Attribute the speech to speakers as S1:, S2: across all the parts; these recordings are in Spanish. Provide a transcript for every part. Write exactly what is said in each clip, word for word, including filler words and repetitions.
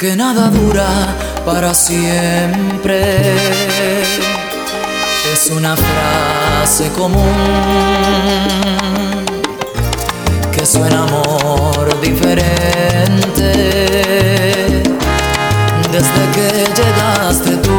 S1: que nada dura para siempre. Es una frase común que suena amor diferente desde que llegaste tú.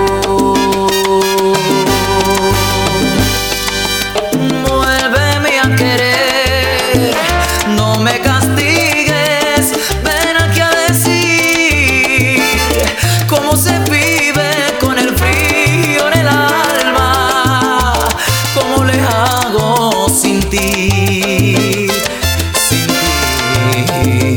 S1: Vuélveme a querer, no me castigues, ven aquí a decir cómo se vive con el frío en el alma, cómo le hago sin ti, sin ti.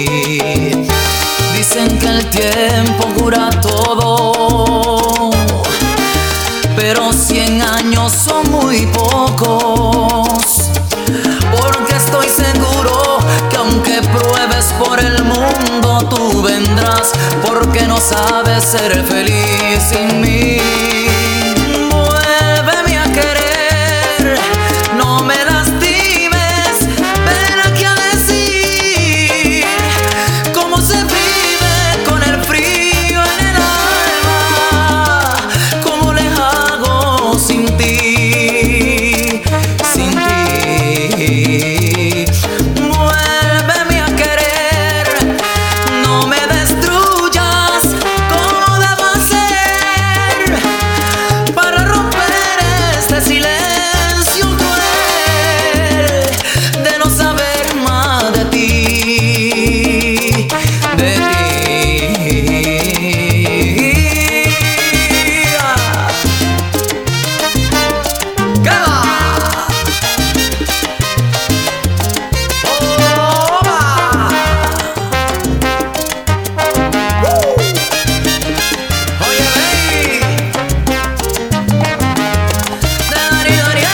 S1: Dicen que el tiempo cura todo, pero cien años son muy pocos, porque estoy seguro que aunque pruebes por el mundo, tú vendrás, porque no sabes ser feliz sin mí. Vuélveme a querer, no me lastimes, ven aquí a decir cómo se vive con el frío en el alma, cómo le hago sin ti, sin ti. Vuélveme a querer, no me destruyas, ¿cómo debo hacer para romper este silencio cruel de no saber más de ti, de ti? ¡Qué va! Oye, baby, Dari Dariel.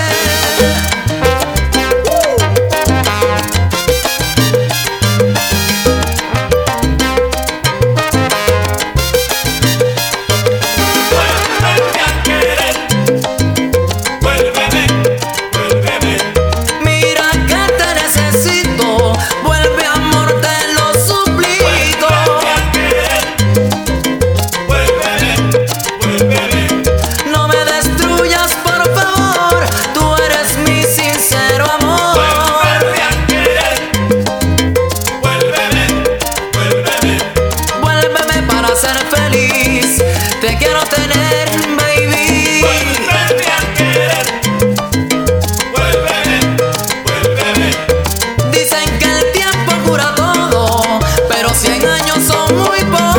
S2: Vuélveme a querer, vuélveme, vuélveme.
S1: Mira que te necesito, vuelve amor, te lo suplico.
S2: Vuélveme a querer, vuélveme, vuélveme.
S1: No me destruyas, por favor, tú eres mi sincero amor.
S2: Vuélveme a querer, vuélveme, vuélveme.
S1: Vuélveme para ser feliz, te quiero tener, baby.
S2: Vuélveme a querer, vuélveme, vuélveme.
S1: Dicen que el tiempo cura todo, pero cien años son muy pocos.